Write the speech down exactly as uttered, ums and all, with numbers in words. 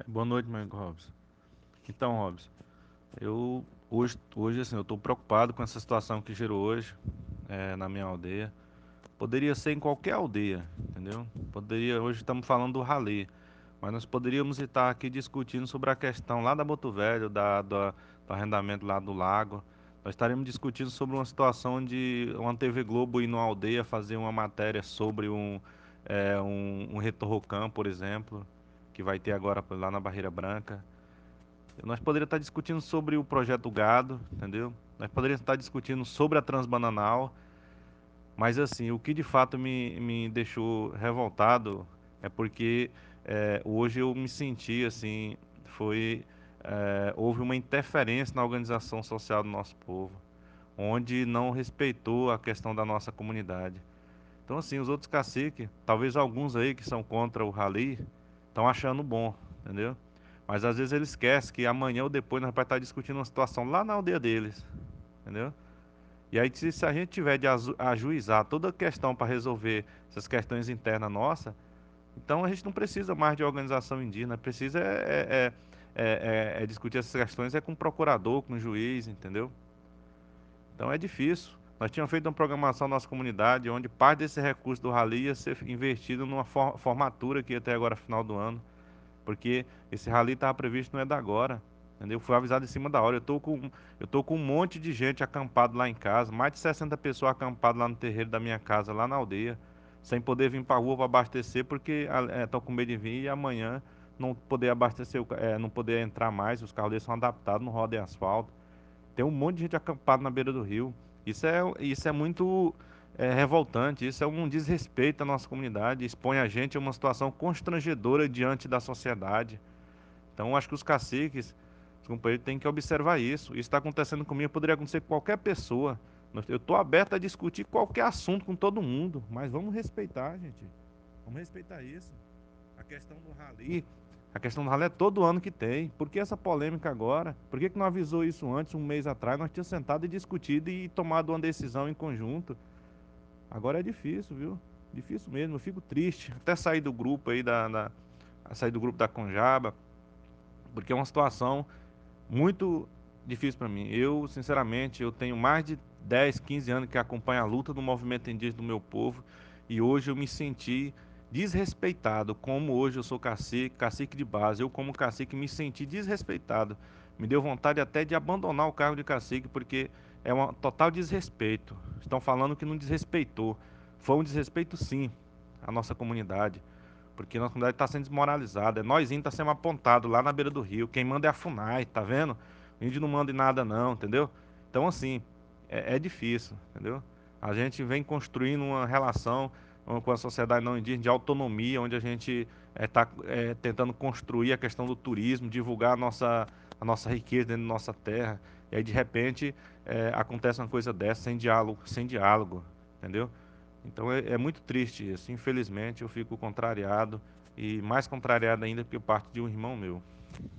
Boa noite, meu amigo Robson. Então, Robson, eu hoje, hoje assim, eu estou preocupado com essa situação que gerou hoje eh, na minha aldeia. Poderia ser em qualquer aldeia, entendeu? Poderia, hoje estamos falando do rally, mas nós poderíamos estar aqui discutindo sobre a questão lá da Boto Velho, da, da- do arrendamento lá do lago. Nós estaremos discutindo sobre uma situação de uma T V Globo ir numa aldeia fazer uma matéria sobre um, eh, um, um retorrocam, por exemplo, que vai ter agora lá na Barreira Branca. Nós poderíamos estar discutindo sobre o projeto Gado, entendeu? Nós poderíamos estar discutindo sobre a Transbananal, mas assim, o que de fato me, me deixou revoltado é porque eh, hoje eu me senti assim, foi eh, houve uma interferência na organização social do nosso povo, onde não respeitou a questão da nossa comunidade. Então assim, os outros caciques, talvez alguns aí que são contra o rally, estão achando bom, entendeu? Mas às vezes eles esquecem que amanhã ou depois nós vamos estar discutindo uma situação lá na aldeia deles, entendeu? E aí se, se a gente tiver de azu- ajuizar toda a questão para resolver essas questões internas nossas, então a gente não precisa mais de organização indígena, precisa é, é, é, é- é discutir essas questões é com o procurador, com o juiz, entendeu? Então é difícil. Nós tínhamos feito uma programação na nossa comunidade onde parte desse recurso do rally ia ser investido numa for- formatura que ia ter agora final do ano. Porque esse rally estava previsto não é da agora, entendeu? Foi avisado em cima da hora. Eu tô com, eu tô com um monte de gente acampado lá em casa, mais de sessenta pessoas acampadas lá no terreiro da minha casa, lá na aldeia, sem poder vir para a rua para abastecer, porque estão com medo de vir e amanhã não poder abastecer, o ca- eh, não poder entrar mais, os carros deles são adaptados, não rodam em asfalto. Tem um monte de gente acampada na beira do rio. Isso é, isso é muito é, revoltante, isso é um desrespeito à nossa comunidade, expõe a gente a uma situação constrangedora diante da sociedade. Então, acho que os caciques, os companheiros, têm que observar isso. Isso está acontecendo comigo, poderia acontecer com qualquer pessoa. Eu estou aberto a discutir qualquer assunto com todo mundo, mas vamos respeitar, gente. Vamos respeitar isso. A questão do rally, a questão do rally é todo ano que tem. Por que essa polêmica agora? Por que que não avisou isso antes, um mês atrás? Nós tínhamos sentado e discutido e tomado uma decisão em conjunto. Agora é difícil, viu? Difícil mesmo, eu fico triste. Até sair do grupo aí da, da sair do grupo da Conjaba, porque é uma situação muito difícil para mim. Eu, sinceramente, eu tenho mais de dez, quinze anos que acompanho a luta do movimento indígena do meu povo e hoje eu me senti desrespeitado, como hoje eu sou cacique, cacique de base, eu como cacique me senti desrespeitado. Me deu vontade até de abandonar o cargo de cacique porque é um total desrespeito. Estão falando que não desrespeitou. Foi um desrespeito sim à nossa comunidade. Porque nossa comunidade está sendo desmoralizada. É nós índios tá sendo apontado lá na beira do rio. Quem manda é a FUNAI, tá vendo? O índio não manda em nada não, entendeu? Então assim, é, é difícil, entendeu? A gente vem construindo uma relação uh, com a sociedade não indígena de autonomia, onde a gente está tentando construir a questão do turismo, divulgar a nossa, a nossa riqueza dentro da nossa terra. E aí de repente é, acontece uma coisa dessa sem diálogo, sem diálogo, entendeu? Então é, é muito triste isso. Infelizmente eu fico contrariado e mais contrariado ainda porque eu parto de um irmão meu.